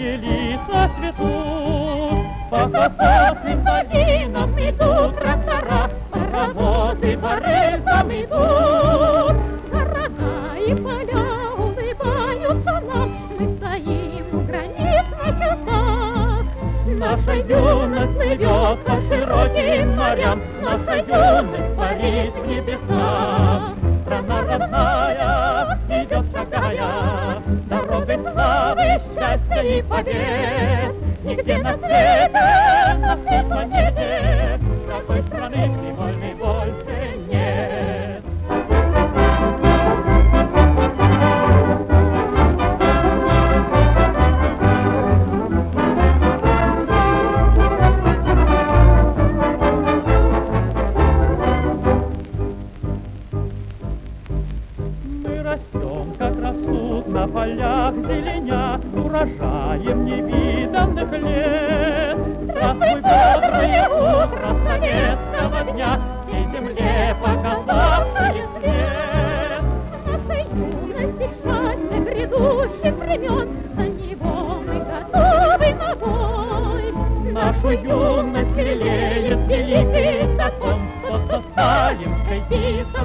добрые лица цветут, по колхозным долинам идут трактора, паровозы по рельсам идут. Города и поля улыбаются нам, мы стоим у границ на часах. Наша юность плывет по широким морям, наша юность парит в небесах. Страна родная идет шагая, дорогой славы, счастья и побед. Нигде на свете, на всей планете, такой страны привольной больше нет. Растем, как растут на полях зеленя, урожаем невиданных лет. Здравствуй, бодрое утро советского дня, и земле показавший свет. Нашей юности счастье грядущих времен, за него мы готовы на бой. Нашу юность лелеет великий закон, тот, кто сталинской писал